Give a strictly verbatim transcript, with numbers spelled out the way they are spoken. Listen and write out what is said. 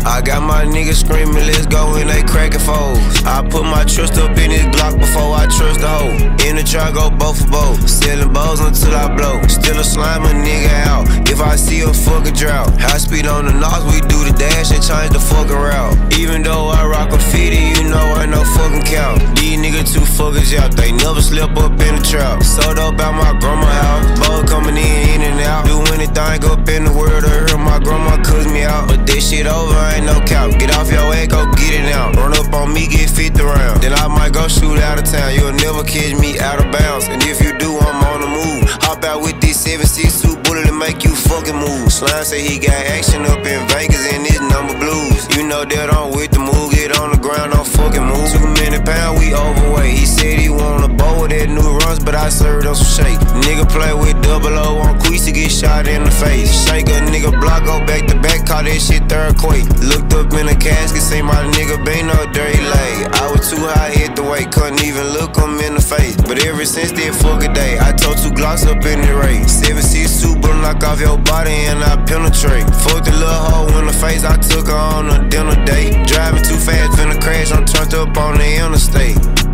I got my niggas screaming, let's go, and they cracking foes. I put my trust up in this Glock before I trust the hoe. In the truck, go both for both. Selling bows until I blow. Still a slime a nigga out. If I see a fucking drought. High speed on the north, we do the dash and change the fucking route. Even though I rock a fifty, you know I no fucking count. These niggas too fuckers out, they never slip up in the trap. Sold up out my grandma house. Both coming in, in and out. Do anything up in the world to hurt my grandma, cuss me out. But this shit over, ain't no count. Get off your ass, go get it out. Run up on me, get fifty round. Then I might go shoot out of town. You'll never catch me out of bounds. And if you do, I'm on the move. Hop out with this seven six suit bullet to make you fucking move. Slime say he got action up in Vegas and his number blues. You know that I'm with the move. Get on the ground, don't fucking move. Too many pounds, we overweight. He said he want a bowl with that new runs, but I served on some shake. Nigga play with double O on Queese to get shot in the face. Shake a nigga block, go back to back, call that shit third quake. Looked up in the casket, see my nigga been no dirty leg. I was too high, hit the weight, couldn't even look him in the face. But ever since that fucking day, I told two Glocks up in the race. seven six suit, but knock off your body and I penetrate. Fuck the little hoe in the face, I took her on a dinner date. Driving too fast, finna crash, I'm turned up on the interstate.